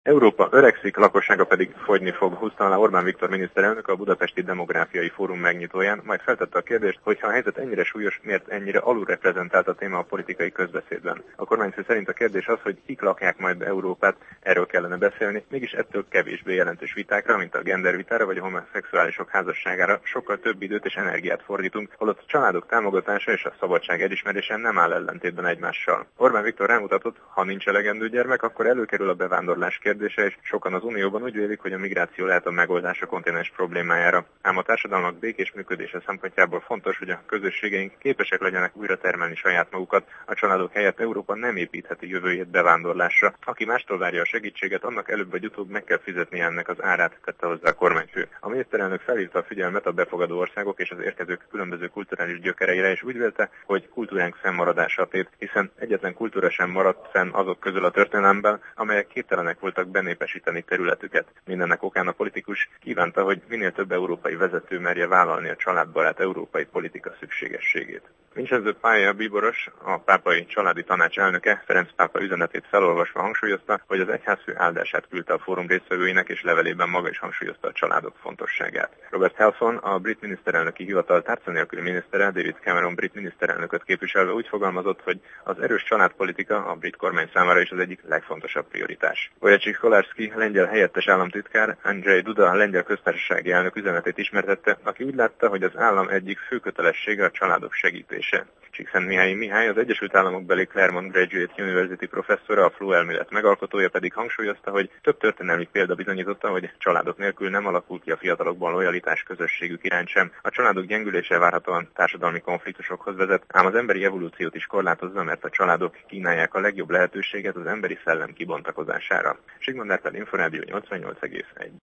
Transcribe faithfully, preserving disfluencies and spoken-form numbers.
Európa öregszik, lakossága pedig fogyni fog, húzta alá Orbán Viktor miniszterelnök a Budapesti Demográfiai Fórum megnyitóján, majd feltette a kérdést, hogy ha a helyzet ennyire súlyos, miért ennyire alulreprezentált a téma a politikai közbeszédben. A kormányfő szerint a kérdés az, hogy kik lakják majd Európát, erről kellene beszélni, mégis ettől kevésbé jelentős vitákra, mint a gendervitára vagy a homoszexuálisok házasságára sokkal több időt és energiát fordítunk, holott a családok támogatása és a szabadság elismerése nem áll ellentétben egymással. Orbán Viktor rámutatott, ha nincs elegendő gyermek, akkor előkerül a bevándorlás kérdése, és sokan az Unióban úgy vélik, hogy a migráció lehet a megoldás a kontinens problémájára. Ám a társadalmak békés működése szempontjából fontos, hogy a közösségeink képesek legyenek újra termelni saját magukat. A családok helyett Európa nem építheti jövőjét bevándorlásra. Aki mástól várja a segítséget, annak előbb vagy utóbb meg kell fizetni ennek az árát, tette hozzá a kormányfő. A miniszterelnök felhívta a figyelmet a befogadó országok és az érkezők különböző kulturális gyökereire, és úgy vélte, hogy kultúránk fennmaradása tét, hiszen egyetlen kultúra sem maradt fenn azok közül a történelemben, amelyek képtelenek voltak benépesíteni területüket. Mindennek okán a politikus kívánta, hogy minél több európai vezető merje vállalni a családbarát európai politika szükségességét. Vincenzo Paia bíboros, a pápai családi tanács elnöke, Ferenc pápa üzenetét felolvasva hangsúlyozta, hogy az egyházfő áldását küldte a fórum résztvevőinek, és levelében maga is hangsúlyozta a családok fontosságát. Robert Halfon, a brit miniszterelnöki hivatal tárca nélküli minisztere, David Cameron brit miniszterelnököt képviselve úgy fogalmazott, hogy az erős családpolitika a brit kormány számára is az egyik legfontosabb prioritás. Wojciech Kolarski, lengyel helyettes államtitkár, Andrzej Duda, a lengyel köztársasági elnök üzenetét ismertette, aki úgy látta, hogy az állam egyik fő kötelessége a családok segítése. Csíkszentmihályi Mihály, az Egyesült Államok beli Claremont Graduate University professzora, a flow elmélet megalkotója pedig hangsúlyozta, hogy több történelmi példa bizonyította, hogy családok nélkül nem alakul ki a fiatalokban lojalitás közösségük iránt sem. A családok gyengülése várhatóan társadalmi konfliktusokhoz vezet, ám az emberi evolúciót is korlátozza, mert a családok kínálják a legjobb lehetőséget az emberi szellem kibontakozására. Sigmund Árpád, Inforádió nyolcvannyolc egész egy.